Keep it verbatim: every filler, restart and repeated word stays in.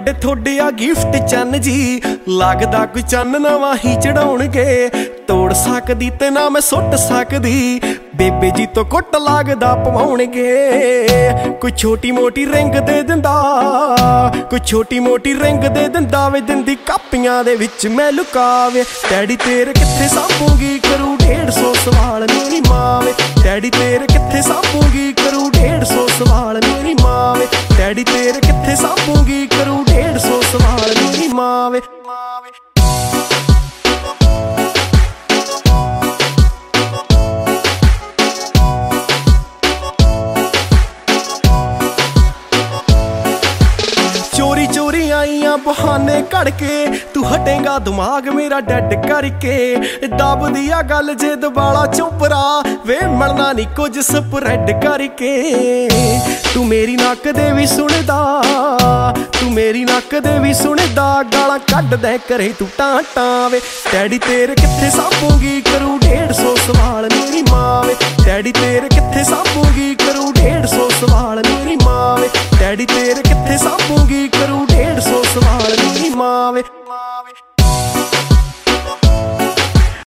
ਵੱਡੇ ਥੋੜੇ ਆ ਗਿਫਟ ਚੰਨ ਜੀ, ਲੱਗਦਾ ਕੋਈ ਚੰਨ ਨਵਾਂ ਹੀ ਚੜਾਉਣਗੇ। ਤੋੜ ਸਕਦੀ ਤੇ ਨਾ ਮੈਂ ਸੁੱਟ ਸਕਦੀ, ਬੇਬੇ ਜੀ ਤੋਂ ਕੁੱਟ ਲੱਗਦਾ ਪਵਾਉਣਗੇ। ਕੋਈ ਛੋਟੀ ਮੋਟੀ ਰਿੰਗ ਦੇ ਦਿੰਦਾ, ਕੋਈ ਛੋਟੀ ਮੋਟੀ ਰਿੰਗ ਦੇ ਦਿੰਦਾ ਵੇ, ਦਿੰਦੀ ਕਾਪੀਆਂ ਦੇ ਵਿੱਚ ਮੈਂ ਲੁਕਾਵੇ। ਡੈਡੀ ਤੇਰੇ ਕਿੱਥੇ ਸਾਂਭੂਗੀ, ਕਰੂ ਡੇਢ ਸੌ ਸਵਾਲ ਮੇਰੀ ਮਾਂ ਵੇ। ਡੈਡੀ ਤੇਰੇ ਕਿੱਥੇ ਸਾਂਭੂਗੀ, ਕਰੂ ਡੇਢ ਸੌ ਸਵਾਲ ਮੇਰੀ ਮਾਂ ਵੇ। ਡੈਡੀ ਤੇਰੇ ਕਿੱਥੇ ਸਾਂਭੂਗੀ, ਕਰੂ ਡੇਢ ਸੌ ਸਵਾਲ ਮੇਰੀ ਮਾਂ ਵੇ। ਚੋਰੀ ਚੋਰੀ ਆਈਆਂ ਬਹਾਨੇ ਘੜ ਕੇ, ਤੂੰ ਹਟੇਗਾ ਦਿਮਾਗ ਮੇਰਾ ਡੈਡ ਕਰਕੇ। ਦੱਬਦੀ ਆ ਗੱਲ ਜੇ ਦਬਾਲਾ ਚੋਪਰਾ, ਵੇ ਮਿਲਣਾ ਨੀ ਕੁਝ ਸਪਰੈਡ ਕਰਕੇ। ਤੂੰ ਮੇਰੀ ਨੱਕ ਦੇ ਵੀ ਸੁਣਦਾ, ਤੂੰ ਮੇਰੀ ਨੱਕ ਦੇ ਵੀ ਸੁਣਦਾ, ਗਾਲਾਂ ਕੱਢਦਾ ਕਰੇ ਤੂੰ ਟਾਂਟਾਂ ਵੇ। ਡੈਡੀ ਤੇਰੇ ਕਿੱਥੇ ਸਾਂਭੂਗੀ, ਕਰੂ ਡੇਢ ਸੌ ਸਵਾਲ ਮੇਰੀ ਮਾਂ ਵੇ। ਡੈਡੀ ਤੇਰੇ ਕਿੱਥੇ ਸਾਂਭੂਗੀ, ਕਰੂ ਡੇਢ ਸੌ ਸਵਾਲ